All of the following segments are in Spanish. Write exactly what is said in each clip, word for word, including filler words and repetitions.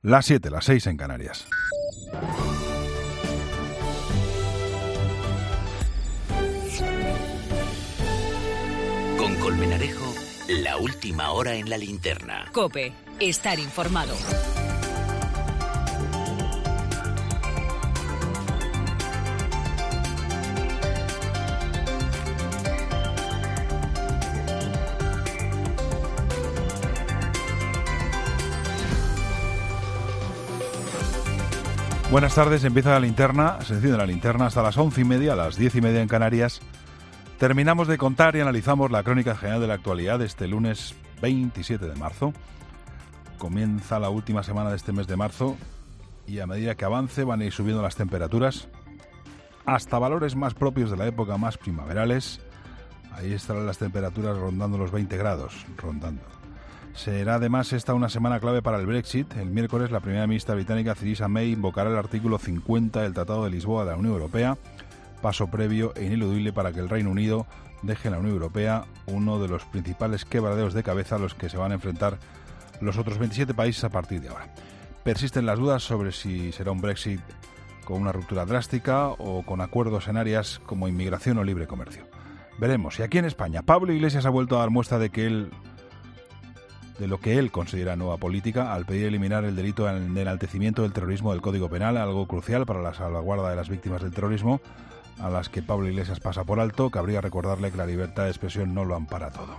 Las siete, las seis en Canarias. Con Colmenarejo, la última hora en la linterna. COPE, estar informado. Buenas tardes, empieza la linterna, se enciende la linterna hasta las once y media, a las diez y media en Canarias. Terminamos de contar y analizamos la crónica general de la actualidad de este lunes veintisiete de marzo. Comienza la última semana de este mes de marzo y a medida que avance van a ir subiendo las temperaturas hasta valores más propios de la época, más primaverales. Ahí estarán las temperaturas rondando los veinte grados, rondando. Será además esta una semana clave para el Brexit. El miércoles la primera ministra británica Theresa May invocará el artículo cincuenta del Tratado de Lisboa de la Unión Europea, paso previo e ineludible para que el Reino Unido deje la Unión Europea, uno de los principales quebraderos de cabeza a los que se van a enfrentar los otros veintisiete países a partir de ahora. Persisten las dudas sobre si será un Brexit con una ruptura drástica o con acuerdos en áreas como inmigración o libre comercio. Veremos. Y aquí en España, Pablo Iglesias ha vuelto a dar muestra de que él de lo que él considera nueva política al pedir eliminar el delito de enaltecimiento del terrorismo del Código Penal, algo crucial para la salvaguarda de las víctimas del terrorismo, a las que Pablo Iglesias pasa por alto. Cabría recordarle que la libertad de expresión no lo ampara todo.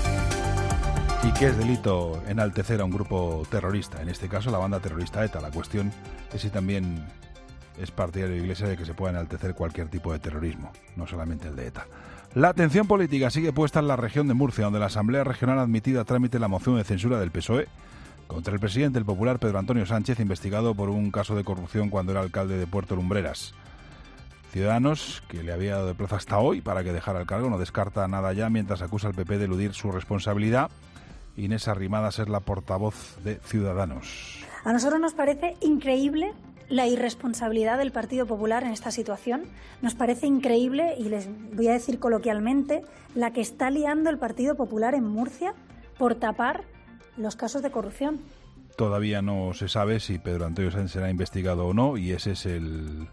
¿Y qué es delito enaltecer a un grupo terrorista? En este caso, la banda terrorista ETA. La cuestión es si también es partidario de Iglesias de que se pueda enaltecer cualquier tipo de terrorismo, no solamente el de ETA. La atención política sigue puesta en la región de Murcia, donde la Asamblea Regional ha admitido a trámite la moción de censura del P S O E contra el presidente del Popular, Pedro Antonio Sánchez, investigado por un caso de corrupción cuando era alcalde de Puerto Lumbreras. Ciudadanos, que le había dado de plazo hasta hoy para que dejara el cargo, no descarta nada ya, mientras acusa al P P de eludir su responsabilidad. Inés Arrimadas es la portavoz de Ciudadanos. A nosotros nos parece increíble la irresponsabilidad del Partido Popular en esta situación. Nos parece increíble, y les voy a decir coloquialmente, la que está liando el Partido Popular en Murcia por tapar los casos de corrupción. Todavía no se sabe si Pedro Antonio Sánchez será investigado o no, y ese es el...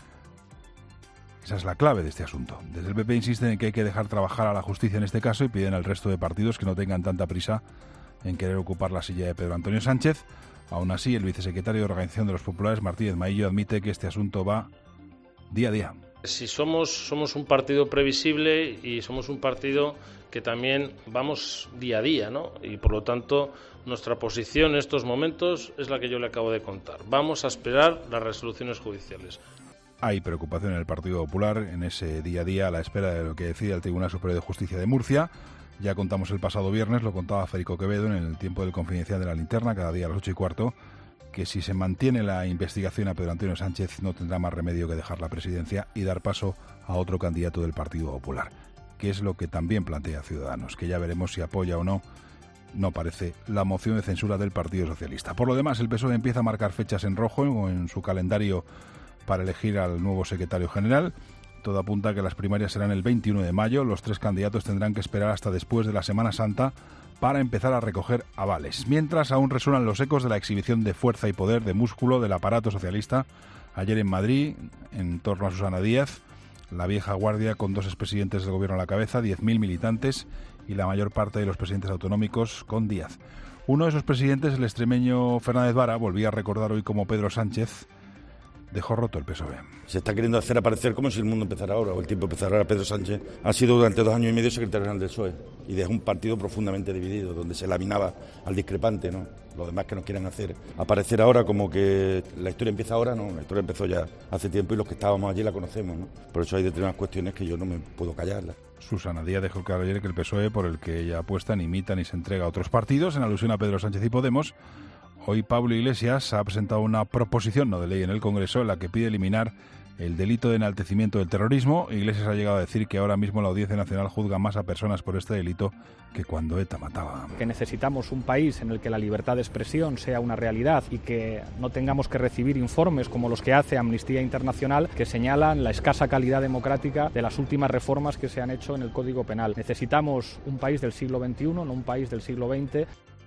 esa es la clave de este asunto. Desde el P P insisten en que hay que dejar trabajar a la justicia en este caso y piden al resto de partidos que no tengan tanta prisa en querer ocupar la silla de Pedro Antonio Sánchez. Aún así, el vicesecretario de Organización de los Populares, Martínez Maillo, admite que este asunto va día a día. Si somos, somos un partido previsible y somos un partido que también vamos día a día, ¿no? Y por lo tanto, nuestra posición en estos momentos es la que yo le acabo de contar. Vamos a esperar las resoluciones judiciales. Hay preocupación en el Partido Popular en ese día a día a la espera de lo que decida el Tribunal Superior de Justicia de Murcia. Ya contamos el pasado viernes, lo contaba Federico Quevedo en el tiempo del Confidencial de la Linterna, cada día a las ocho y cuarto, que si se mantiene la investigación a Pedro Antonio Sánchez no tendrá más remedio que dejar la presidencia y dar paso a otro candidato del Partido Popular, que es lo que también plantea Ciudadanos, que ya veremos si apoya o no, no parece, la moción de censura del Partido Socialista. Por lo demás, el P S O E empieza a marcar fechas en rojo o en su calendario para elegir al nuevo secretario general. Todo apunta a que las primarias serán el veintiuno de mayo. Los tres candidatos tendrán que esperar hasta después de la Semana Santa para empezar a recoger avales. Mientras aún resuenan los ecos de la exhibición de fuerza y poder, de músculo del aparato socialista ayer en Madrid, en torno a Susana Díaz, la vieja guardia con dos expresidentes del gobierno a la cabeza, diez mil militantes y la mayor parte de los presidentes autonómicos con Díaz. Uno de esos presidentes, el extremeño Fernández Vara, volvía a recordar hoy como Pedro Sánchez dejó roto el P S O E. Se está queriendo hacer aparecer como si el mundo empezara ahora o el tiempo empezara ahora. Pedro Sánchez ha sido durante dos años y medio secretario general del P S O E y dejó un partido profundamente dividido, donde se laminaba al discrepante, ¿no? Los demás que nos quieran hacer aparecer ahora como que la historia empieza ahora, no, la historia empezó ya hace tiempo y los que estábamos allí la conocemos, ¿no? Por eso hay determinadas cuestiones que yo no me puedo callar. Susana Díaz dejó claro ayer que el P S O E, por el que ella apuesta, ni imita ni se entrega a otros partidos, en alusión a Pedro Sánchez y Podemos. Hoy Pablo Iglesias ha presentado una proposición no de ley en el Congreso en la que pide eliminar el delito de enaltecimiento del terrorismo. Iglesias ha llegado a decir que ahora mismo la Audiencia Nacional juzga más a personas por este delito que cuando ETA mataba. Que necesitamos un país en el que la libertad de expresión sea una realidad y que no tengamos que recibir informes como los que hace Amnistía Internacional que señalan la escasa calidad democrática de las últimas reformas que se han hecho en el Código Penal. Necesitamos un país del siglo veintiuno, no un país del siglo veinte.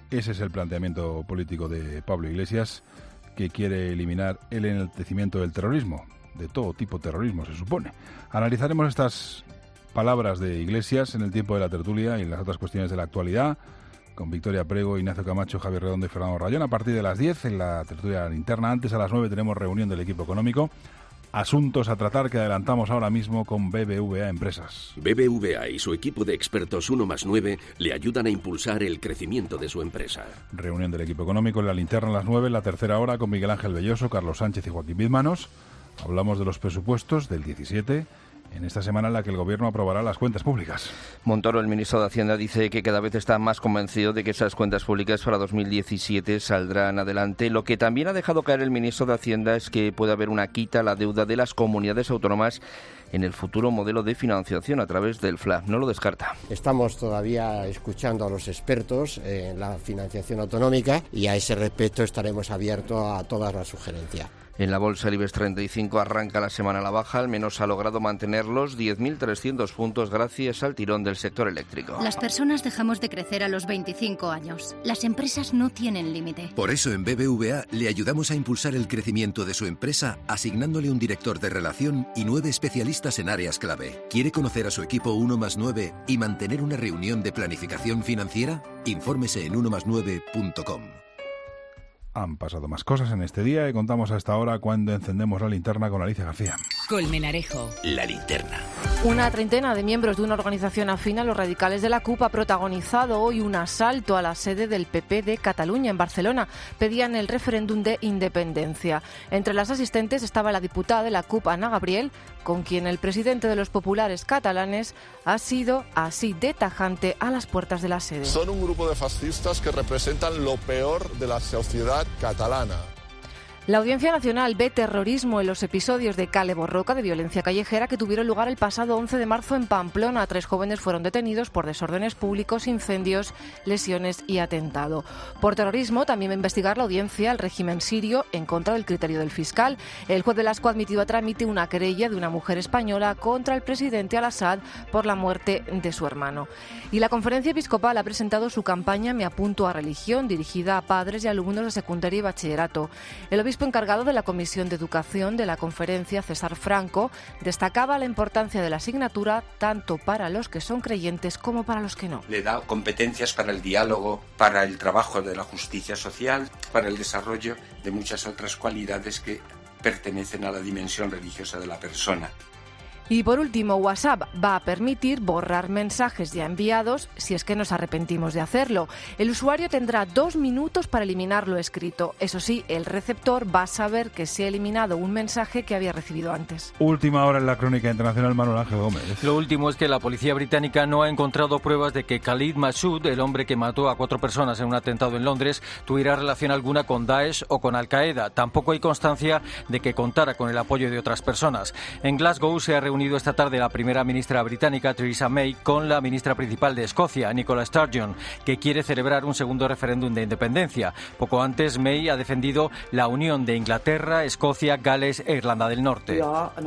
Ese es el planteamiento político de Pablo Iglesias, que quiere eliminar el enaltecimiento del terrorismo, de todo tipo de terrorismo, se supone. Analizaremos estas palabras de Iglesias en el tiempo de la tertulia y en las otras cuestiones de la actualidad, con Victoria Prego, Ignacio Camacho, Javier Redondo y Fernando Rayón, a partir de las diez en la tertulia interna. Antes, a las nueve, tenemos reunión del equipo económico. Asuntos a tratar que adelantamos ahora mismo con B B V A Empresas. B B V A y su equipo de expertos uno más nueve le ayudan a impulsar el crecimiento de su empresa. Reunión del equipo económico en la linterna a las nueve, en la tercera hora, con Miguel Ángel Belloso, Carlos Sánchez y Joaquín Bizmanos. Hablamos de los presupuestos del diecisiete, en esta semana en la que el Gobierno aprobará las cuentas públicas. Montoro, el ministro de Hacienda, dice que cada vez está más convencido de que esas cuentas públicas para dos mil diecisiete saldrán adelante. Lo que también ha dejado caer el ministro de Hacienda es que puede haber una quita a la deuda de las comunidades autónomas en el futuro modelo de financiación a través del F L A. No lo descarta. Estamos todavía escuchando a los expertos en la financiación autonómica y a ese respecto estaremos abiertos a todas las sugerencias. En la bolsa, el IBEX treinta y cinco arranca la semana a la baja, al menos ha logrado mantener los diez mil trescientos puntos gracias al tirón del sector eléctrico. Las personas dejamos de crecer a los veinticinco años. Las empresas no tienen límite. Por eso en B B V A le ayudamos a impulsar el crecimiento de su empresa asignándole un director de relación y nueve especialistas en áreas clave. ¿Quiere conocer a su equipo uno más nueve y mantener una reunión de planificación financiera? Infórmese en uno más nueve punto com. Han pasado más cosas en este día y contamos a esta hora cuando encendemos la linterna con Alicia García. Colmenarejo. La linterna. Una treintena de miembros de una organización afín a los radicales de la C U P ha protagonizado hoy un asalto a la sede del P P de Cataluña, en Barcelona. Pedían el referéndum de independencia. Entre las asistentes estaba la diputada de la C U P, Ana Gabriel, con quien el presidente de los populares catalanes ha sido así de tajante a las puertas de la sede. Son un grupo de fascistas que representan lo peor de la sociedad catalana. La Audiencia Nacional ve terrorismo en los episodios de Kale Borroka, de violencia callejera, que tuvieron lugar el pasado once de marzo en Pamplona. Tres jóvenes fueron detenidos por desórdenes públicos, incendios, lesiones y atentado. Por terrorismo también va a investigar la audiencia al régimen sirio en contra del criterio del fiscal. El juez de Lasco ha admitido a trámite una querella de una mujer española contra el presidente Al-Assad por la muerte de su hermano. Y la Conferencia Episcopal ha presentado su campaña Me apunto a religión, dirigida a padres y alumnos de secundaria y bachillerato. El obispo encargado de la Comisión de Educación de la conferencia, César Franco, destacaba la importancia de la asignatura tanto para los que son creyentes como para los que no. Le da competencias para el diálogo, para el trabajo de la justicia social, para el desarrollo de muchas otras cualidades que pertenecen a la dimensión religiosa de la persona. Y por último, WhatsApp va a permitir borrar mensajes ya enviados si es que nos arrepentimos de hacerlo. El usuario tendrá dos minutos para eliminar lo escrito. Eso sí, el receptor va a saber que se ha eliminado un mensaje que había recibido antes. Última hora en la crónica internacional, Manuel Ángel Gómez. Lo último es que la policía británica no ha encontrado pruebas de que Khalid Massoud, el hombre que mató a cuatro personas en un atentado en Londres, tuviera relación alguna con Daesh o con Al-Qaeda. Tampoco hay constancia de que contara con el apoyo de otras personas. En Glasgow se ha reunido esta tarde la primera ministra británica, Theresa May, con la ministra principal de Escocia, Nicola Sturgeon, que quiere celebrar un segundo referéndum de independencia. Poco antes, May ha defendido la unión de Inglaterra, Escocia, Gales e Irlanda del Norte.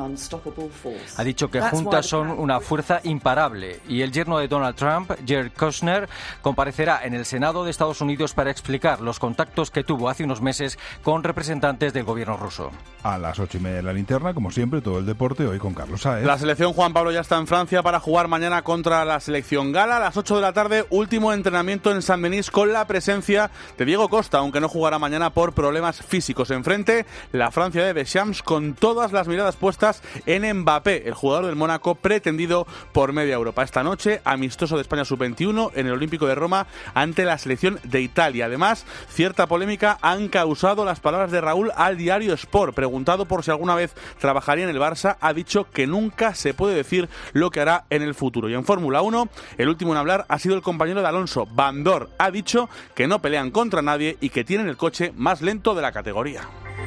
Ha dicho que juntas son una fuerza imparable. Y el yerno de Donald Trump, Jared Kushner, comparecerá en el Senado de Estados Unidos para explicar los contactos que tuvo hace unos meses con representantes del gobierno ruso. A las ocho y media de la linterna, como siempre, todo el deporte, hoy con Carlos Sáez. La selección Juan Pablo ya está en Francia para jugar mañana contra la selección gala. A las ocho de la tarde, último entrenamiento en San Denis con la presencia de Diego Costa, aunque no jugará mañana por problemas físicos. Enfrente, la Francia de Deschamps, con todas las miradas puestas en Mbappé, el jugador del Mónaco pretendido por media Europa. Esta noche, amistoso de España sub veintiuno en el Olímpico de Roma ante la selección de Italia. Además, cierta polémica han causado las palabras de Raúl al diario Sport. Preguntado por si alguna vez trabajaría en el Barça, ha dicho que nunca se puede decir lo que hará en el futuro. Y en Fórmula uno, el último en hablar ha sido el compañero de Alonso, Bandor. Ha dicho que no pelean contra nadie y que tienen el coche más lento de la categoría.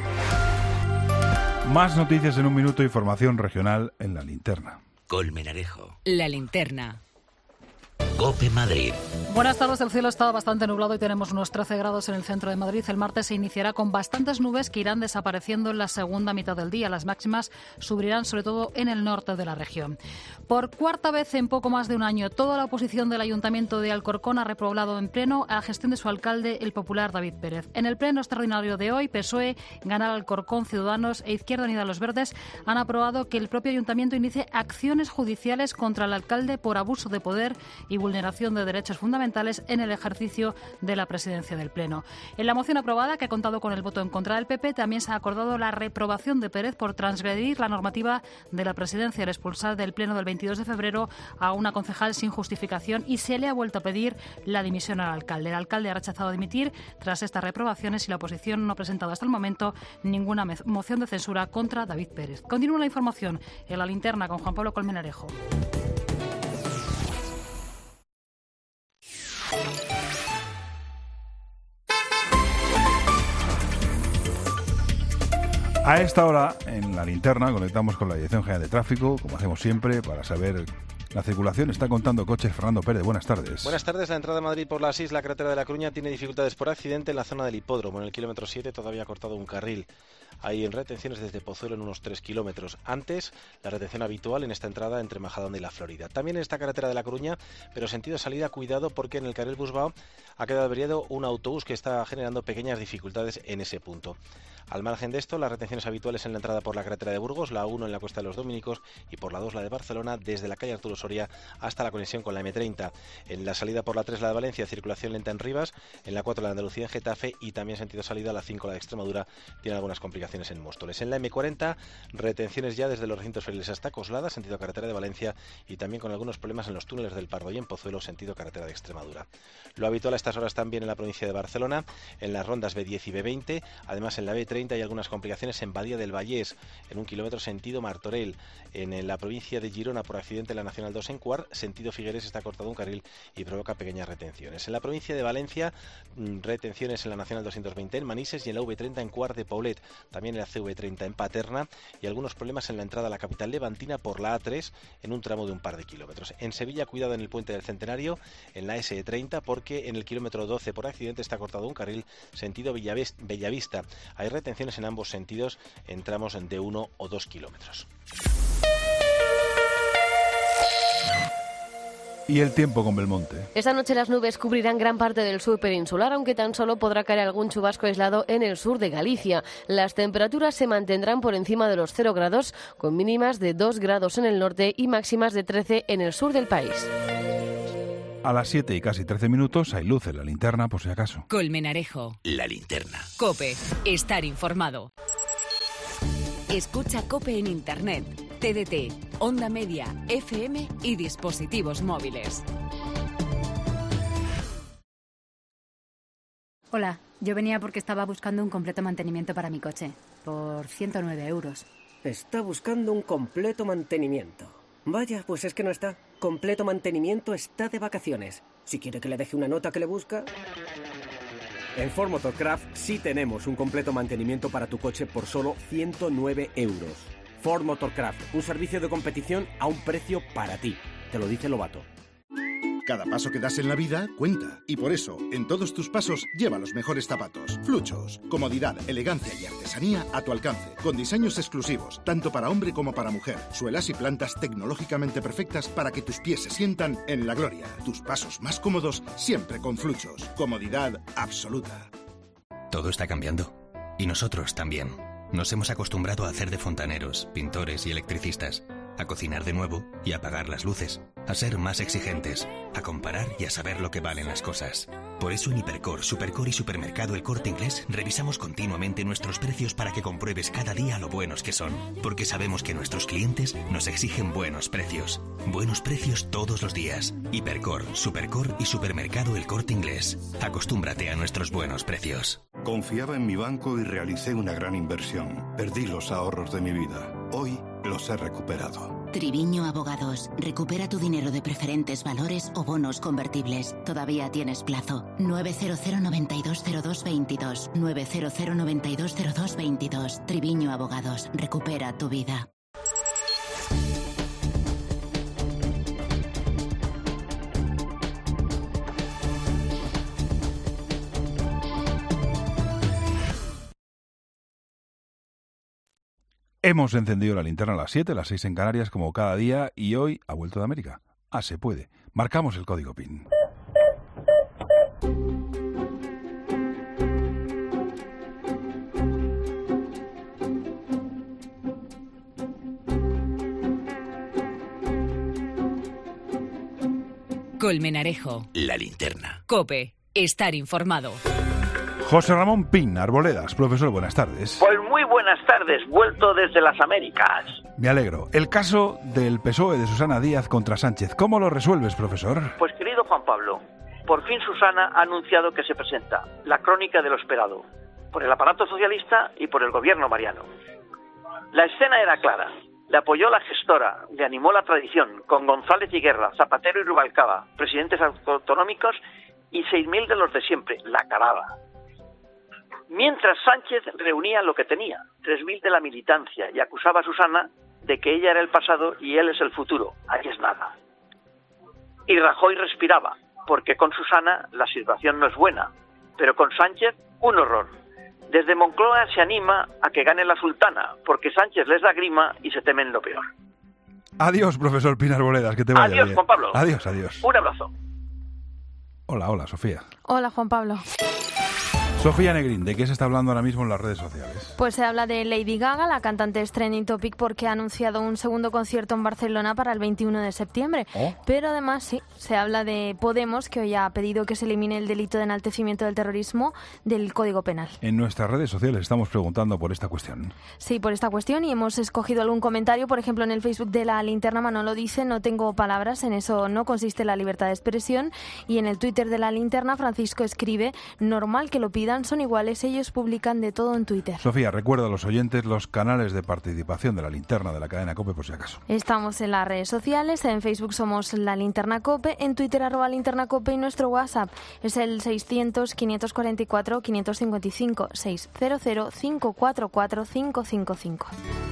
Más noticias en un minuto, información regional en la linterna. Colmenarejo. La linterna. COPE Madrid. Buenas tardes, el cielo está bastante nublado y tenemos unos trece grados en el centro de Madrid. El martes se iniciará con bastantes nubes que irán desapareciendo en la segunda mitad del día. Las máximas subirán sobre todo en el norte de la región. Por cuarta vez en poco más de un año, toda la oposición del Ayuntamiento de Alcorcón ha reprobado en pleno a la gestión de su alcalde, el popular David Pérez. En el pleno extraordinario de hoy, P S O E, Ganar Alcorcón, Ciudadanos e Izquierda Unida Los Verdes han aprobado que el propio Ayuntamiento inicie acciones judiciales contra el alcalde por abuso de poder y vulneración de derechos fundamentales en el ejercicio de la presidencia del Pleno. En la moción aprobada, que ha contado con el voto en contra del P P, también se ha acordado la reprobación de Pérez por transgredir la normativa de la presidencia al expulsar del Pleno del veintidós de febrero a una concejal sin justificación, y se le ha vuelto a pedir la dimisión al alcalde. El alcalde ha rechazado dimitir tras estas reprobaciones y la oposición no ha presentado hasta el momento ninguna moción de censura contra David Pérez. Continúa la información en la linterna con Juan Pablo Colmenarejo. A esta hora, en la linterna, conectamos con la Dirección General de Tráfico, como hacemos siempre, para saber la circulación. Está contando coches Fernando Pérez. Buenas tardes. Buenas tardes. La entrada a Madrid por la seis, la carretera de La Coruña, tiene dificultades por accidente en la zona del hipódromo. En el kilómetro siete todavía ha cortado un carril. Hay en retenciones desde Pozuelo en unos tres kilómetros. Antes, la retención habitual en esta entrada entre Majadahonda y La Florida. También en esta carretera de La Coruña, pero sentido salida, cuidado, porque en el carril Busbao ha quedado averiado un autobús que está generando pequeñas dificultades en ese punto. Al margen de esto, las retenciones habituales en la entrada por la carretera de Burgos, la uno en la Cuesta de los Dominicos y por la dos la de Barcelona, desde la calle Arturo Soria hasta la conexión con la eme treinta. En la salida por la tres, la de Valencia, circulación lenta en Rivas, en la cuatro la de Andalucía en Getafe, y también sentido salida la cinco la de Extremadura, tiene algunas complicaciones en Móstoles. En la eme cuarenta, retenciones ya desde los recintos feriles hasta Coslada, sentido carretera de Valencia, y también con algunos problemas en los túneles del Pardo y en Pozuelo, sentido carretera de Extremadura. Lo habitual a estas horas también en la provincia de Barcelona, en las rondas be diez y be veinte, además en la be treinta hay algunas complicaciones en Badía del Vallés, en un kilómetro sentido Martorell. En la provincia de Girona, por accidente en la Nacional dos en Cuart, sentido Figueres, está cortado un carril y provoca pequeñas retenciones. En la provincia de Valencia, retenciones en la Nacional doscientos veinte en Manises y en la ve treinta en Cuart de Poblet, también en la ce ve treinta en Paterna, y algunos problemas en la entrada a la capital levantina por la a tres en un tramo de un par de kilómetros. En Sevilla, cuidado en el puente del Centenario, en la ese treinta, porque en el kilómetro doce por accidente está cortado un carril sentido Bellavista. Hay retenciones en ambos sentidos en tramos de uno o dos kilómetros. Y el tiempo con Belmonte. Esta noche las nubes cubrirán gran parte del sur peninsular, aunque tan solo podrá caer algún chubasco aislado en el sur de Galicia. Las temperaturas se mantendrán por encima de los cero grados, con mínimas de dos grados en el norte y máximas de trece en el sur del país. A las siete y casi trece minutos hay luz en la linterna, por si acaso. Colmenarejo. La linterna. COPE. Estar informado. Escucha COPE en Internet, T D T, Onda Media, F M y dispositivos móviles. Hola, yo venía porque estaba buscando un completo mantenimiento para mi coche, por ciento nueve euros. Está buscando un completo mantenimiento. Vaya, pues es que no está. Completo Mantenimiento está de vacaciones. Si quiere que le deje una nota que le busca... En Ford Motorcraft sí tenemos un completo mantenimiento para tu coche por solo ciento nueve euros. Ford Motorcraft, un servicio de competición a un precio para ti. Te lo dice Lobato. Cada paso que das en la vida cuenta. Y por eso, en todos tus pasos, lleva los mejores zapatos. Fluchos. Comodidad, elegancia y artesanía a tu alcance. Con diseños exclusivos, tanto para hombre como para mujer. Suelas y plantas tecnológicamente perfectas para que tus pies se sientan en la gloria. Tus pasos más cómodos, siempre con Fluchos. Comodidad absoluta. Todo está cambiando. Y nosotros también. Nos hemos acostumbrado a hacer de fontaneros, pintores y electricistas. A cocinar de nuevo y a apagar las luces, a ser más exigentes, a comparar y a saber lo que valen las cosas. Por eso en Hipercor, Supercor y Supermercado El Corte Inglés revisamos continuamente nuestros precios para que compruebes cada día lo buenos que son. Porque sabemos que nuestros clientes nos exigen buenos precios. Buenos precios todos los días. Hipercor, Supercor y Supermercado El Corte Inglés. Acostúmbrate a nuestros buenos precios. Confiaba en mi banco y realicé una gran inversión. Perdí los ahorros de mi vida. Hoy los he recuperado. Triviño Abogados. Recupera tu dinero de preferentes valores o bonos convertibles. Todavía tienes plazo. nueve cero cero, noventa y dos cero dos, veintidós. nueve cero cero, noventa y dos cero dos, veintidós. Triviño Abogados. Recupera tu vida. Hemos encendido la linterna a las siete, las seis en Canarias, como cada día, y hoy ha vuelto de América. Ah, se puede. Marcamos el código P I N. Colmenarejo. La linterna. COPE. Estar informado. José Ramón Pin, Arboledas. Profesor, buenas tardes. Pues muy buenas tardes, vuelto desde las Américas. Me alegro. El caso del P S O E de Susana Díaz contra Sánchez, ¿cómo lo resuelves, profesor? Pues querido Juan Pablo, por fin Susana ha anunciado que se presenta la crónica de lo esperado, por el aparato socialista y por el gobierno mariano. La escena era clara. Le apoyó la gestora, le animó la tradición, con González y Guerra, Zapatero y Rubalcaba, presidentes autonómicos y seis mil de los de siempre, la calada. Mientras Sánchez reunía lo que tenía, tres mil de la militancia, y acusaba a Susana de que ella era el pasado y él es el futuro. Ahí es nada. Y Rajoy respiraba, porque con Susana la situación no es buena, pero con Sánchez un horror. Desde Moncloa se anima a que gane la sultana, porque Sánchez les da grima y se temen lo peor. Adiós, profesor Pin Arboledas, que te vaya Adiós, bien. Juan Pablo. Adiós, adiós. Un abrazo. Hola, hola, Sofía. Hola, Juan Pablo. Sofía Negrín, ¿de qué se está hablando ahora mismo en las redes sociales? Pues se habla de Lady Gaga, la cantante es trending topic porque ha anunciado un segundo concierto en Barcelona para el veintiuno de septiembre. ¿Oh? Pero además, sí, se habla de Podemos, que hoy ha pedido que se elimine el delito de enaltecimiento del terrorismo del Código Penal. En nuestras redes sociales estamos preguntando por esta cuestión. Sí, por esta cuestión, y hemos escogido algún comentario. Por ejemplo, en el Facebook de La Linterna, Manolo dice: no tengo palabras, en eso no consiste la libertad de expresión. Y en el Twitter de La Linterna, Francisco escribe: normal que lo pidan, son iguales, ellos publican de todo en Twitter. Sofía, recuerda a los oyentes los canales de participación de La Linterna de la cadena COPE, por si acaso. Estamos en las redes sociales, en Facebook somos La Linterna COPE, en Twitter arroba Linterna COPE, y nuestro WhatsApp es el seiscientos, quinientos cuarenta y cuatro, quinientos cincuenta y cinco, seiscientos, cinco cuatro cuatro, cinco cinco cinco.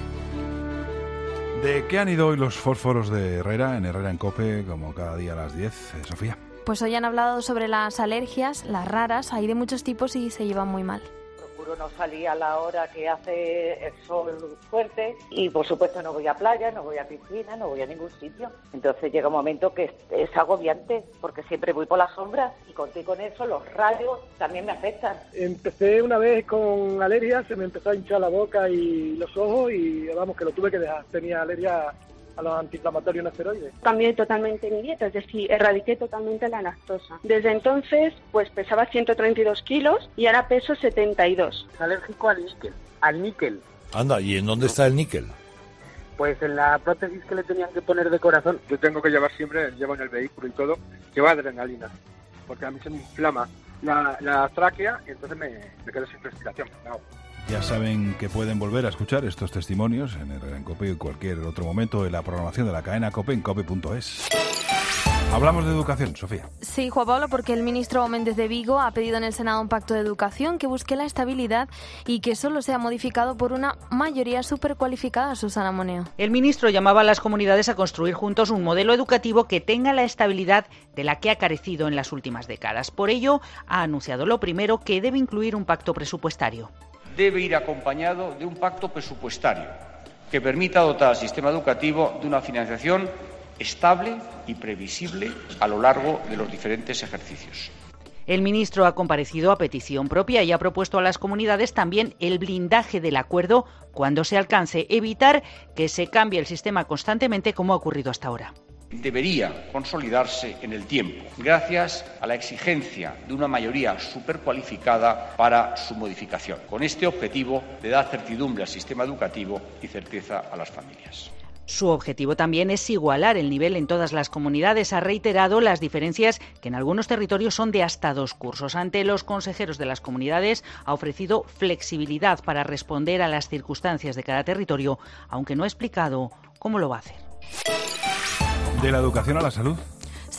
¿De qué han ido hoy los fósforos de Herrera, en Herrera en COPE, como cada día a las diez, eh, Sofía? Pues hoy han hablado sobre las alergias, las raras, hay de muchos tipos y se llevan muy mal. Procuro no salir a la hora que hace el sol fuerte y, por supuesto, no voy a playa, no voy a piscina, no voy a ningún sitio. Entonces llega un momento que es, es agobiante porque siempre voy por las sombras y conté con eso, los rayos también me afectan. Empecé una vez con alergia, se me empezó a hinchar la boca y los ojos y, vamos, que lo tuve que dejar. Tenía alergia a los antiinflamatorios no esteroides. Cambié totalmente mi dieta, es decir, erradiqué totalmente la lactosa. Desde entonces, pues pesaba ciento treinta y dos kilos y ahora peso setenta y dos. Es alérgico al níquel, al níquel. Anda, ¿y en dónde está el níquel? Pues en la prótesis que le tenían que poner de corazón. Yo tengo que llevar siempre, llevo en el vehículo y todo, llevo adrenalina, porque a mí se me inflama la, la tráquea y entonces me, me quedo sin respiración. No. Ya saben que pueden volver a escuchar estos testimonios en Herrera en COPE y cualquier otro momento en la programación de la cadena COPE en cope punto es. Hablamos de educación, Sofía. Sí, Juan Pablo, porque el ministro Méndez de Vigo ha pedido en el Senado un pacto de educación que busque la estabilidad y que solo sea modificado por una mayoría supercualificada, Susana Moneo. El ministro llamaba a las comunidades a construir juntos un modelo educativo que tenga la estabilidad de la que ha carecido en las últimas décadas. Por ello, ha anunciado lo primero, que debe incluir un pacto presupuestario. Debe ir acompañado de un pacto presupuestario que permita dotar al sistema educativo de una financiación estable y previsible a lo largo de los diferentes ejercicios. El ministro ha comparecido a petición propia y ha propuesto a las comunidades también el blindaje del acuerdo cuando se alcance, evitar que se cambie el sistema constantemente como ha ocurrido hasta ahora. Debería consolidarse en el tiempo, gracias a la exigencia de una mayoría supercualificada para su modificación, con este objetivo de dar certidumbre al sistema educativo y certeza a las familias. Su objetivo también es igualar el nivel en todas las comunidades. Ha reiterado las diferencias que en algunos territorios son de hasta dos cursos. Ante los consejeros de las comunidades ha ofrecido flexibilidad para responder a las circunstancias de cada territorio, aunque no ha explicado cómo lo va a hacer. ¿De la educación a la salud? Sí,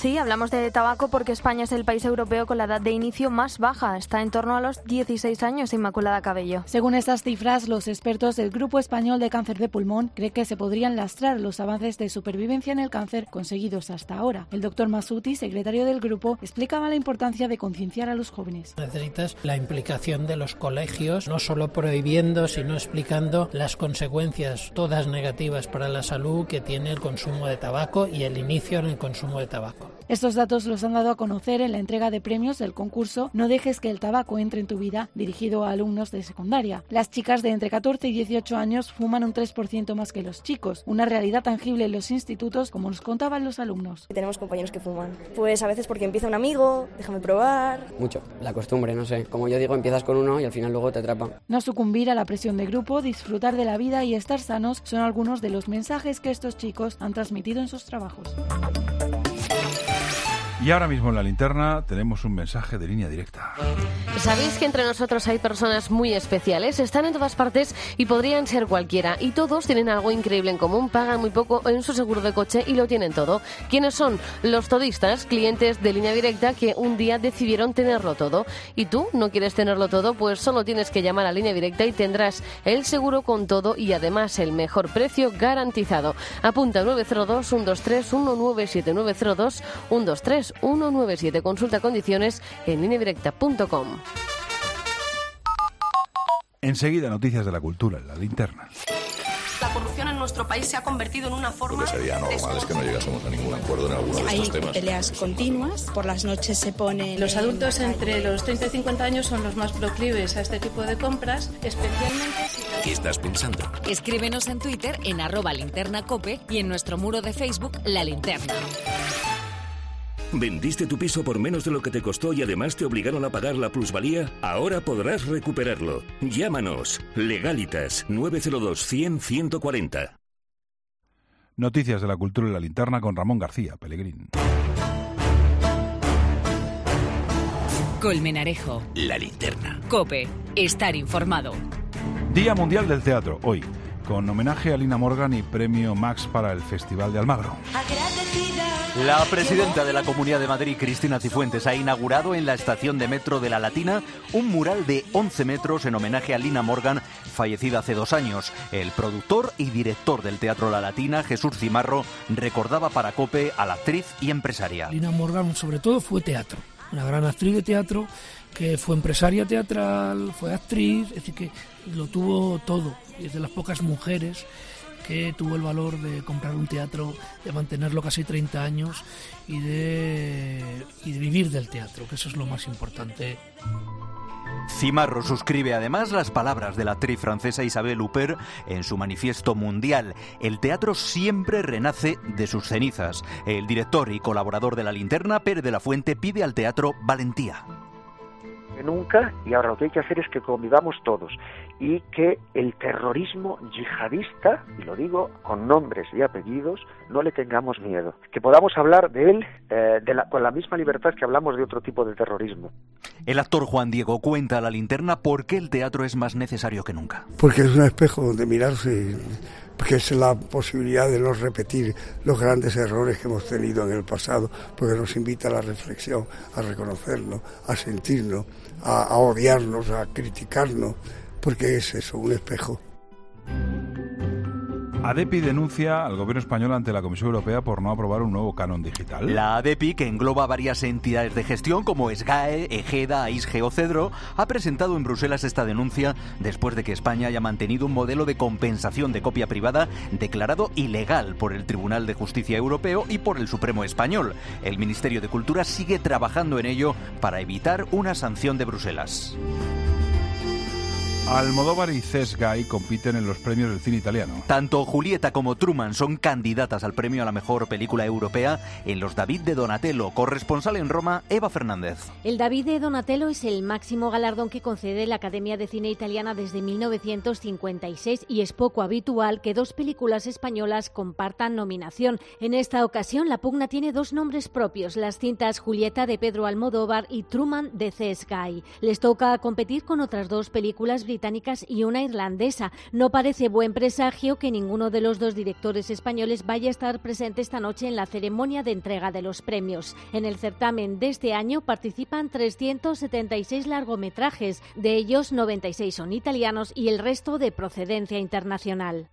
Sí, hablamos de tabaco porque España es el país europeo con la edad de inicio más baja. Está en torno a los dieciséis años, Inmaculada Cabello. Según estas cifras, los expertos del Grupo Español de Cáncer de Pulmón creen que se podrían lastrar los avances de supervivencia en el cáncer conseguidos hasta ahora. El doctor Masuti, secretario del grupo, explicaba la importancia de concienciar a los jóvenes. Necesitas la implicación de los colegios, no solo prohibiendo, sino explicando las consecuencias, todas negativas para la salud, que tiene el consumo de tabaco y el inicio en el consumo de tabaco. Estos datos los han dado a conocer en la entrega de premios del concurso No dejes que el tabaco entre en tu vida, dirigido a alumnos de secundaria. Las chicas de entre catorce y dieciocho años fuman un tres por ciento más que los chicos, una realidad tangible en los institutos, como nos contaban los alumnos. Tenemos compañeros que fuman, pues a veces porque empieza un amigo, déjame probar. Mucho, la costumbre, no sé, como yo digo, empiezas con uno y al final luego te atrapa. No sucumbir a la presión de grupo, disfrutar de la vida y estar sanos son algunos de los mensajes que estos chicos han transmitido en sus trabajos. Y ahora mismo en la linterna tenemos un mensaje de línea directa. ¿Sabéis que entre nosotros hay personas muy especiales? Están en todas partes y podrían ser cualquiera. Y todos tienen algo increíble en común. Pagan muy poco en su seguro de coche y lo tienen todo. ¿Quiénes son? Los todistas, clientes de línea directa que un día decidieron tenerlo todo. ¿Y tú no quieres tenerlo todo? Pues solo tienes que llamar a línea directa y tendrás el seguro con todo y además el mejor precio garantizado. Apunta nueve cero dos, uno dos tres, uno nueve siete, nueve cero dos, uno dos tres, uno nueve siete. Consulta condiciones en línea directa punto com. Enseguida, noticias de la cultura en la linterna. La corrupción en nuestro país se ha convertido en una forma... Lo que sería normal es que no llegásemos a ningún acuerdo en alguno de estos temas. Hay peleas continuas, por las noches se pone... Los adultos entre los treinta y cincuenta años son los más proclives a este tipo de compras, especialmente si... ¿Qué estás pensando? Escríbenos en Twitter en arroba linternacope y en nuestro muro de Facebook La Linterna. ¿Vendiste tu piso por menos de lo que te costó y además te obligaron a pagar la plusvalía? Ahora podrás recuperarlo. Llámanos. Legalitas nueve cero dos, cien, ciento cuarenta. Noticias de la cultura en la linterna con Ramón García Pellegrín. Colmenarejo. La Linterna. COPE. Estar informado. Día Mundial del Teatro, hoy, con homenaje a Lina Morgan y premio Max para el Festival de Almagro. La presidenta de la Comunidad de Madrid, Cristina Cifuentes, ha inaugurado en la estación de metro de La Latina un mural de once metros en homenaje a Lina Morgan, fallecida hace dos años. El productor y director del Teatro La Latina, Jesús Cimarro, recordaba para COPE a la actriz y empresaria. Lina Morgan, sobre todo, fue teatro. Una gran actriz de teatro, que fue empresaria teatral, fue actriz, es decir, que lo tuvo todo. Y es de las pocas mujeres que tuvo el valor de comprar un teatro, de mantenerlo casi treinta años y de, y de vivir del teatro, que eso es lo más importante. Cimarro suscribe además las palabras de la actriz francesa Isabelle Huppert en su manifiesto mundial. El teatro siempre renace de sus cenizas. El director y colaborador de La Linterna, Pere de la Fuente, pide al teatro valentía. Nunca, y ahora lo que hay que hacer es que convivamos todos y que el terrorismo yihadista, y lo digo con nombres y apellidos, no le tengamos miedo, que podamos hablar de él eh, de la, con la misma libertad que hablamos de otro tipo de terrorismo. El actor Juan Diego cuenta a La Linterna por qué el teatro es más necesario que nunca. Porque es un espejo donde mirarse, porque es la posibilidad de no repetir los grandes errores que hemos tenido en el pasado, porque nos invita a la reflexión, a reconocernos, a sentirnos, a, a odiarnos, a criticarnos, porque es eso, un espejo. ADEPI denuncia al gobierno español ante la Comisión Europea por no aprobar un nuevo canon digital. La ADEPI, que engloba varias entidades de gestión como SGAE, EGEDA, AISGE o CEDRO, ha presentado en Bruselas esta denuncia después de que España haya mantenido un modelo de compensación de copia privada declarado ilegal por el Tribunal de Justicia Europeo y por el Supremo Español. El Ministerio de Cultura sigue trabajando en ello para evitar una sanción de Bruselas. Almodóvar y Cesc Gay compiten en los premios del cine italiano. Tanto Julieta como Truman son candidatas al premio a la mejor película europea en los David de Donatello. Corresponsal en Roma, Eva Fernández. El David de Donatello es el máximo galardón que concede la Academia de Cine Italiana desde mil novecientos cincuenta y seis y es poco habitual que dos películas españolas compartan nominación. En esta ocasión la pugna tiene dos nombres propios, las cintas Julieta de Pedro Almodóvar y Truman de Cesc Gay. Les toca competir con otras dos películas brillantes británicas y una irlandesa. No parece buen presagio que ninguno de los dos directores españoles vaya a estar presente esta noche en la ceremonia de entrega de los premios. En el certamen de este año participan trescientos setenta y seis largometrajes, de ellos noventa y seis son italianos y el resto de procedencia internacional.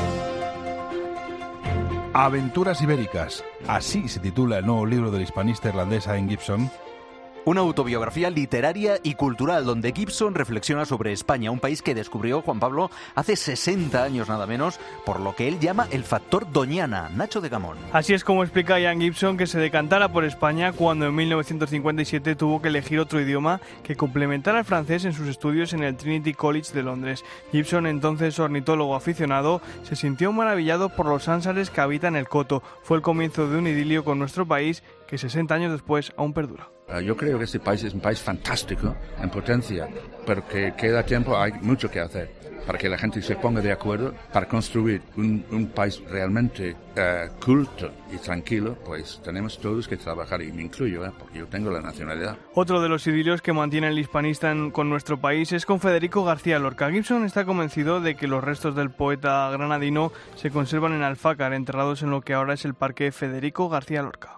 Aventuras ibéricas. Así se titula el nuevo libro del hispanista irlandés Ian Gibson. Una autobiografía literaria y cultural donde Gibson reflexiona sobre España, un país que descubrió Juan Pablo hace sesenta años nada menos, por lo que él llama el factor Doñana. Nacho de Gamón. Así es como explica Ian Gibson que se decantara por España cuando en mil novecientos cincuenta y siete tuvo que elegir otro idioma que complementara el francés en sus estudios en el Trinity College de Londres. Gibson, entonces ornitólogo aficionado, se sintió maravillado por los ánsares que habitan el coto. Fue el comienzo de un idilio con nuestro país que sesenta años después aún perdura. Yo creo que este país es un país fantástico en potencia, pero que queda tiempo, hay mucho que hacer para que la gente se ponga de acuerdo para construir un, un país realmente uh, culto y tranquilo. Pues tenemos todos que trabajar, y me incluyo, ¿eh? Porque yo tengo la nacionalidad. Otro de los idilios que mantiene el hispanista en, con nuestro país es con Federico García Lorca. Gibson está convencido de que los restos del poeta granadino se conservan en Alfácar, enterrados en lo que ahora es el Parque Federico García Lorca.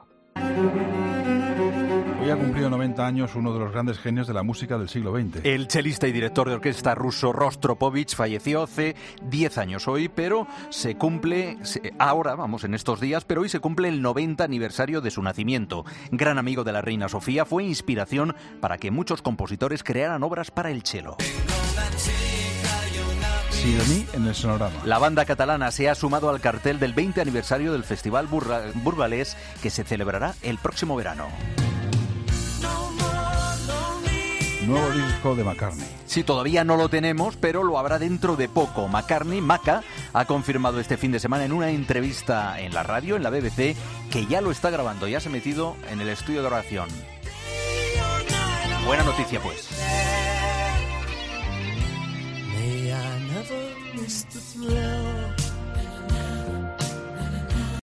Hoy ha cumplido noventa años uno de los grandes genios de la música del siglo veinte. El chelista y director de orquesta ruso Rostropovich falleció hace diez años hoy, pero se cumple, ahora, vamos, en estos días, pero hoy se cumple el noventa aniversario de su nacimiento. Gran amigo de la reina Sofía, fue inspiración para que muchos compositores crearan obras para el cello. Sidoní en el sonorama. La banda catalana se ha sumado al cartel del veinte aniversario del Festival Burra- Burgalés, que se celebrará el próximo verano. Nuevo disco de McCartney. Sí, todavía no lo tenemos, pero lo habrá dentro de poco. McCartney, Maca, ha confirmado este fin de semana en una entrevista en la radio, en la B B C, que ya lo está grabando, ya se ha metido en el estudio de grabación. Buena noticia, pues. May I never miss the thrill